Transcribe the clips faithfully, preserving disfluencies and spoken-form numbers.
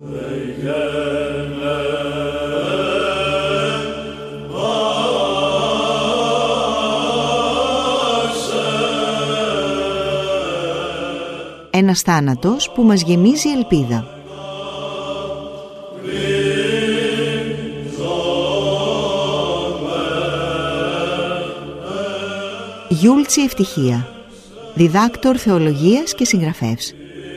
Ένας θάνατος που μας γεμίζει ελπίδα. Γιούλτσι Ευτυχία, διδάκτορ θεολογίας και συγγραφεύς.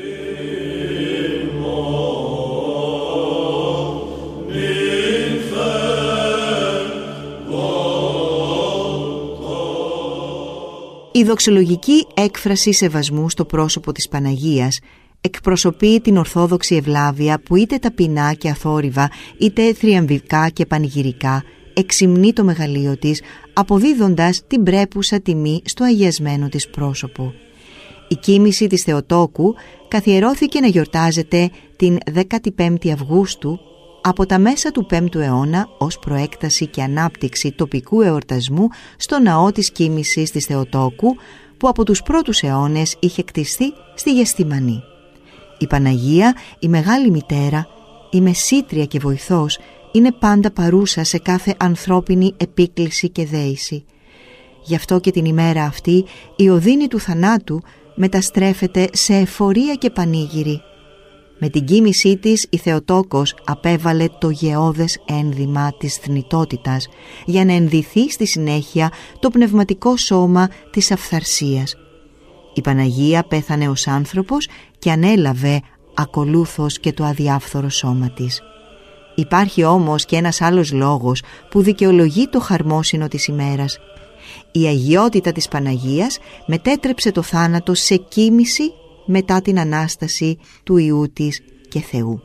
Η δοξολογική έκφραση σεβασμού στο πρόσωπο της Παναγίας εκπροσωπεί την ορθόδοξη ευλάβεια που είτε ταπεινά και αθόρυβα είτε θριαμβικά και πανηγυρικά εξυμνεί το μεγαλείο της, αποδίδοντας την πρέπουσα τιμή στο αγιασμένο της πρόσωπο. Η κοίμηση της Θεοτόκου καθιερώθηκε να γιορτάζεται την δέκατη πέμπτη Αυγούστου από τα μέσα του πέμπτου αιώνα ως προέκταση και ανάπτυξη τοπικού εορτασμού στο ναό της κοίμησης της Θεοτόκου, που από τους πρώτους αιώνες είχε κτιστεί στη Γεστημανή. Η Παναγία, η Μεγάλη Μητέρα, η Μεσήτρια και Βοηθός, είναι πάντα παρούσα σε κάθε ανθρώπινη επίκληση και δέηση. Γι' αυτό και την ημέρα αυτή η οδύνη του θανάτου μεταστρέφεται σε εφορία και πανήγυρη. Με την κοίμησή της η Θεοτόκος απέβαλε το γεώδες ένδυμα της θνητότητας για να ενδυθεί στη συνέχεια το πνευματικό σώμα της αυθαρσίας. Η Παναγία πέθανε ως άνθρωπος και ανέλαβε ακολούθως και το αδιάφθορο σώμα της. Υπάρχει όμως και ένας άλλος λόγος που δικαιολογεί το χαρμόσυνο της ημέρας. Η αγιότητα της Παναγίας μετέτρεψε το θάνατο σε κοίμηση μετά την Ανάσταση του Υιού της και Θεού.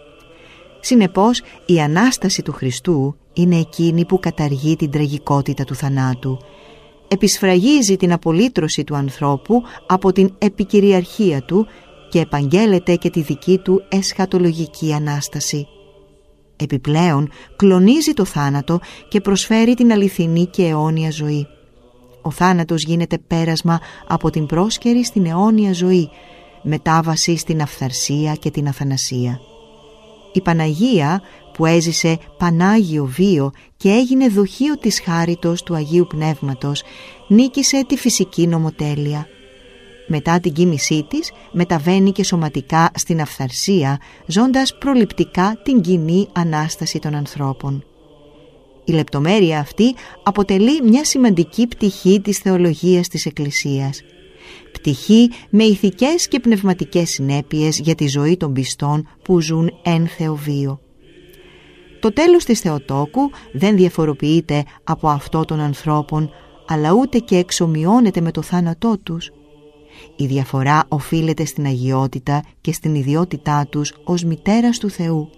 Συνεπώς, η Ανάσταση του Χριστού είναι εκείνη που καταργεί την τραγικότητα του θανάτου. Επισφραγίζει την απολύτρωση του ανθρώπου από την επικυριαρχία του και επαγγέλλεται και τη δική του εσχατολογική Ανάσταση. Επιπλέον, κλονίζει το θάνατο και προσφέρει την αληθινή και αιώνια ζωή. Ο θάνατος γίνεται πέρασμα από την πρόσκαιρη στην αιώνια ζωή, μετάβαση στην αυθαρσία και την αθανασία. Η Παναγία, που έζησε πανάγιο βίο και έγινε δοχείο της χάριτος του Αγίου Πνεύματος, νίκησε τη φυσική νομοτέλεια. Μετά την κοίμησή της μεταβαίνει και σωματικά στην αυθαρσία, ζώντας προληπτικά την κοινή Ανάσταση των ανθρώπων. Η λεπτομέρεια αυτή αποτελεί μια σημαντική πτυχή της θεολογίας της Εκκλησίας. Πτυχή με ηθικές και πνευματικές συνέπειες για τη ζωή των πιστών που ζουν ένθεο βίο. Το τέλος της Θεοτόκου δεν διαφοροποιείται από αυτό των ανθρώπων, αλλά ούτε και εξομοιώνεται με το θάνατό τους. Η διαφορά οφείλεται στην αγιότητα και στην ιδιότητά τους ως μητέρας του Θεού.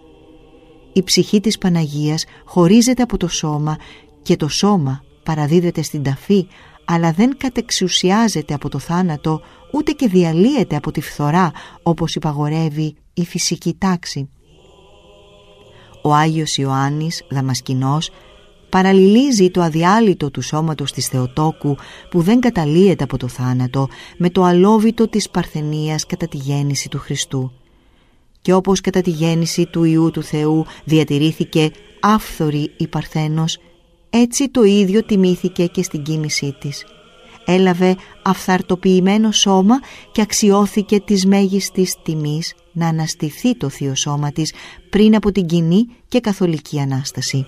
Η ψυχή της Παναγίας χωρίζεται από το σώμα και το σώμα παραδίδεται στην ταφή, αλλά δεν κατεξουσιάζεται από το θάνατο, ούτε και διαλύεται από τη φθορά όπως υπαγορεύει η φυσική τάξη. Ο Άγιος Ιωάννης Δαμασκηνός παραλληλίζει το αδιάλυτο του σώματος της Θεοτόκου που δεν καταλύεται από το θάνατο με το αλόβητο της παρθενίας κατά τη γέννηση του Χριστού. Και όπως κατά τη γέννηση του Υιού του Θεού διατηρήθηκε άφθορη η Παρθένος, έτσι το ίδιο τιμήθηκε και στην κοίμησή της. Έλαβε αυθαρτοποιημένο σώμα και αξιώθηκε της μέγιστης τιμής να αναστηθεί το θείο σώμα της πριν από την κοινή και καθολική Ανάσταση.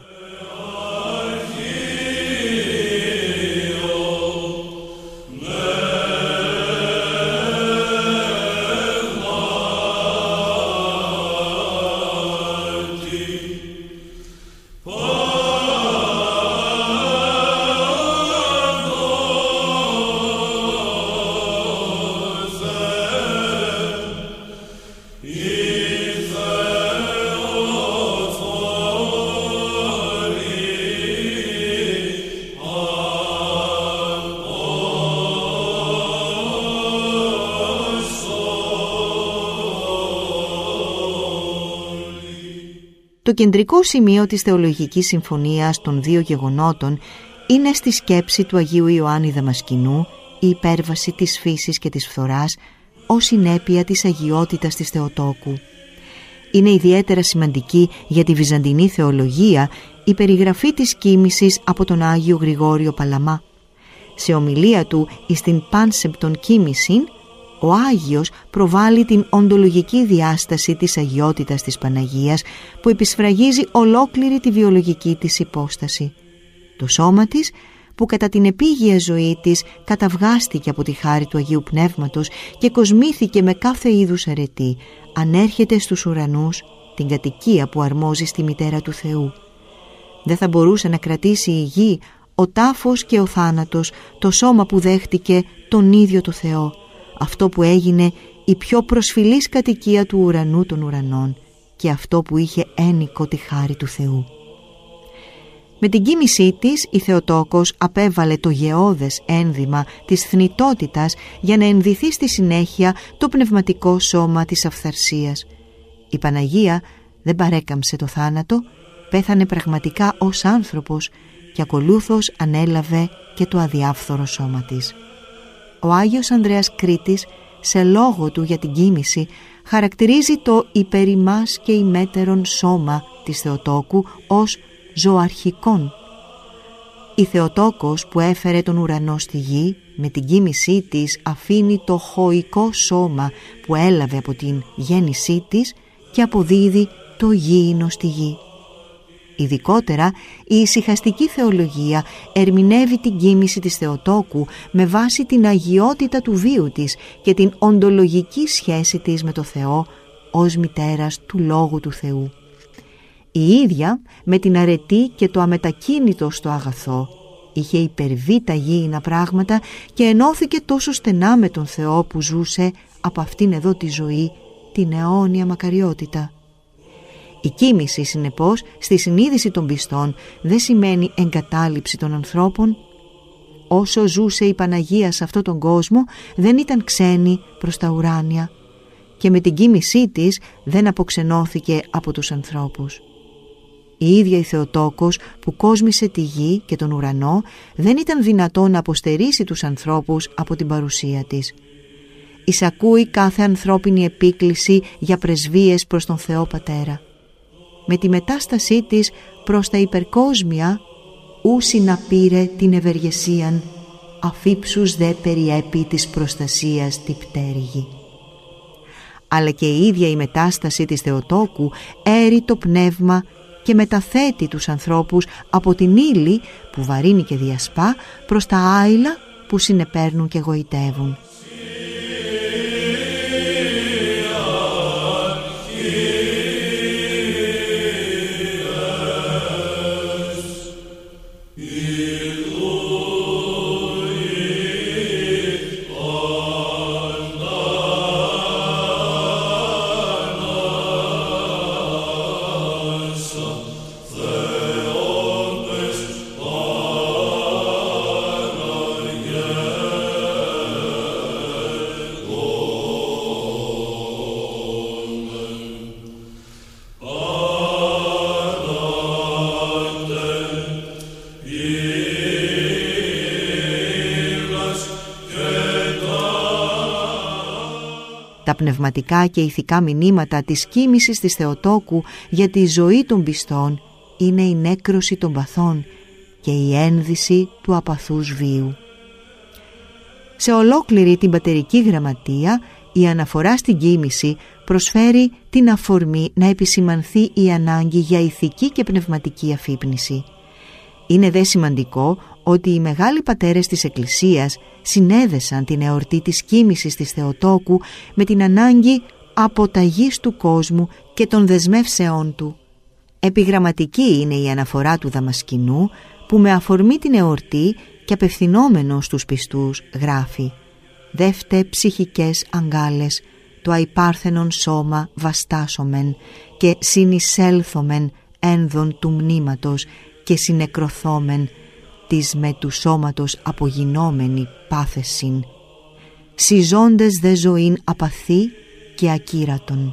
Το κεντρικό σημείο της θεολογικής συμφωνίας των δύο γεγονότων είναι στη σκέψη του Αγίου Ιωάννη Δαμασκηνού η υπέρβαση της φύσης και της φθοράς ως συνέπεια της αγιότητας της Θεοτόκου. Είναι ιδιαίτερα σημαντική για τη βυζαντινή θεολογία η περιγραφή της κοίμησης από τον Άγιο Γρηγόριο Παλαμά. Σε ομιλία του εις την Πάνσεπτον Κοίμησιν, ο Άγιος προβάλλει την οντολογική διάσταση της αγιότητας της Παναγίας που επισφραγίζει ολόκληρη τη βιολογική της υπόσταση. Το σώμα της, που κατά την επίγεια ζωή της καταυγάστηκε από τη χάρη του Αγίου Πνεύματος και κοσμήθηκε με κάθε είδους αρετή, ανέρχεται στους ουρανούς, την κατοικία που αρμόζει στη μητέρα του Θεού. Δεν θα μπορούσε να κρατήσει η γη, ο τάφος και ο θάνατος, το σώμα που δέχτηκε τον ίδιο το Θεό, αυτό που έγινε η πιο προσφυλής κατοικία του ουρανού των ουρανών και αυτό που είχε ένικο τη χάρη του Θεού. Με την κοίμησή της η Θεοτόκος απέβαλε το γεώδες ένδυμα της θνητότητας για να ενδυθεί στη συνέχεια το πνευματικό σώμα της αυθαρσίας. Η Παναγία δεν παρέκαμψε το θάνατο, πέθανε πραγματικά ως άνθρωπος και ακολούθως ανέλαβε και το αδιάφθορο σώμα της. Ο Άγιος Ανδρέας Κρήτης, σε λόγο του για την κοίμηση, χαρακτηρίζει το υπερημάς και ημέτερον σώμα της Θεοτόκου ως ζωαρχικόν. Η Θεοτόκος που έφερε τον ουρανό στη γη, με την κοίμησή της αφήνει το χωικό σώμα που έλαβε από την γέννησή της και αποδίδει το γήινο στη γη. Ειδικότερα, η ησυχαστική θεολογία ερμηνεύει την κοίμηση της Θεοτόκου με βάση την αγιότητα του βίου της και την οντολογική σχέση της με το Θεό ως μητέρας του Λόγου του Θεού. Η ίδια με την αρετή και το αμετακίνητο στο αγαθό είχε υπερβεί τα γήινα πράγματα και ενώθηκε τόσο στενά με τον Θεό που ζούσε από αυτήν εδώ τη ζωή, την αιώνια μακαριότητα. Η κοίμηση, συνεπώς, στη συνείδηση των πιστών δεν σημαίνει εγκατάλειψη των ανθρώπων. Όσο ζούσε η Παναγία σε αυτόν τον κόσμο δεν ήταν ξένη προς τα ουράνια και με την κοίμησή της δεν αποξενώθηκε από τους ανθρώπους. Η ίδια η Θεοτόκος που κόσμησε τη γη και τον ουρανό δεν ήταν δυνατό να αποστερήσει τους ανθρώπους από την παρουσία της. Εισακούει κάθε ανθρώπινη επίκληση για πρεσβείες προς τον Θεό Πατέρα. Με τη μετάστασή της προς τα υπερκόσμια ου συναπήρε την ευεργεσίαν, αφήψους δε περιέπει της προστασίας τη πτέρυγη. Αλλά και η ίδια η μετάσταση της Θεοτόκου έρει το πνεύμα και μεταθέτει τους ανθρώπους από την ύλη που βαρύνει και διασπά προς τα άειλα που συνεπέρνουν και γοητεύουν. Τα πνευματικά και ηθικά μηνύματα της κοίμησης της Θεοτόκου για τη ζωή των πιστών είναι η νέκρωση των παθών και η ένδυση του απαθούς βίου. Σε ολόκληρη την πατερική γραμματεία η αναφορά στην κοίμηση προσφέρει την αφορμή να επισημανθεί η ανάγκη για ηθική και πνευματική αφύπνιση. Είναι δε σημαντικό ότι οι μεγάλοι πατέρες της Εκκλησίας συνέδεσαν την εορτή της κοίμησης της Θεοτόκου με την ανάγκη αποταγής του κόσμου και των δεσμεύσεών του. Επιγραμματική είναι η αναφορά του Δαμασκηνού που με αφορμή την εορτή και απευθυνόμενο στους πιστούς γράφει «Δεύτε ψυχικές αγκάλες, το αϊπάρθενον σώμα βαστάσομεν και συνεισέλθομεν ένδον του μνήματος και συνεκρωθόμεν της με του σώματος απογινόμενη πάθεσιν, συζώντες δε ζωήν απαθή και ακύρατον».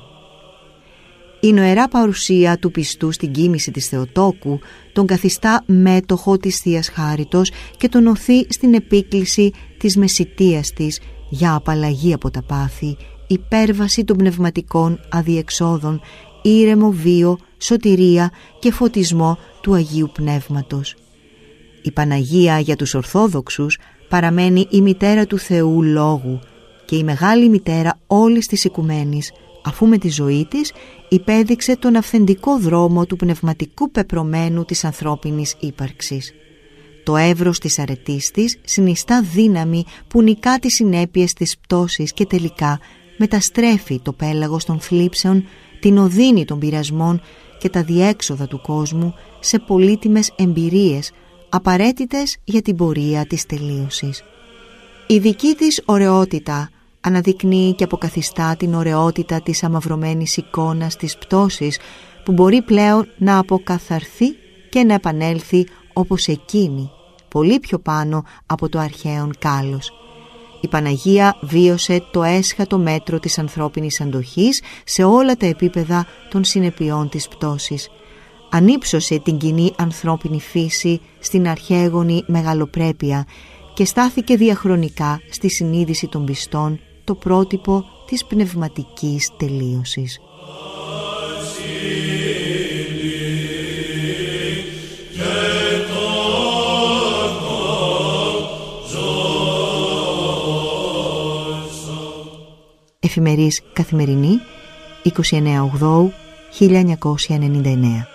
Η νοερά παρουσία του πιστού στην κοίμηση της Θεοτόκου τον καθιστά μέτοχο της Θείας Χάριτος και τον οθεί στην επίκληση της μεσιτείας της για απαλλαγή από τα πάθη, υπέρβαση των πνευματικών αδιεξόδων, ήρεμο βίο, σωτηρία και φωτισμό του Αγίου Πνεύματος. Η Παναγία για τους Ορθόδοξους παραμένει η μητέρα του Θεού Λόγου και η μεγάλη μητέρα όλης της οικουμένης, αφού με τη ζωή της υπέδειξε τον αυθεντικό δρόμο του πνευματικού πεπρωμένου της ανθρώπινης ύπαρξης. Το εύρος της αρετής της συνιστά δύναμη που νικά τις συνέπειες της πτώσης και τελικά μεταστρέφει το πέλαγος των θλίψεων, την οδύνη των πειρασμών και τα διέξοδα του κόσμου σε πολύτιμες εμπειρίες απαραίτητες για την πορεία της τελείωσης. Η δική της ωραιότητα αναδεικνύει και αποκαθιστά την ωραιότητα της αμαυρωμένης εικόνας της πτώσης που μπορεί πλέον να αποκαθαρθεί και να επανέλθει όπως εκείνη, πολύ πιο πάνω από το αρχαίον κάλος. Η Παναγία βίωσε το έσχατο μέτρο της ανθρώπινης αντοχής σε όλα τα επίπεδα των συνεπειών της πτώσης. Ανύψωσε την κοινή ανθρώπινη φύση στην αρχαίγονη μεγαλοπρέπεια και στάθηκε διαχρονικά στη συνείδηση των πιστών το πρότυπο της πνευματικής τελείωσης. Εφημερής Καθημερινή, είκοσι εννέα Οκτώου χίλια εννιακόσια ενενήντα εννέα.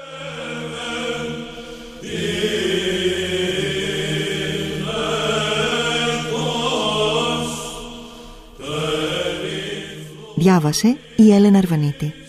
Διάβασε η Έλενα Αρβανίτη.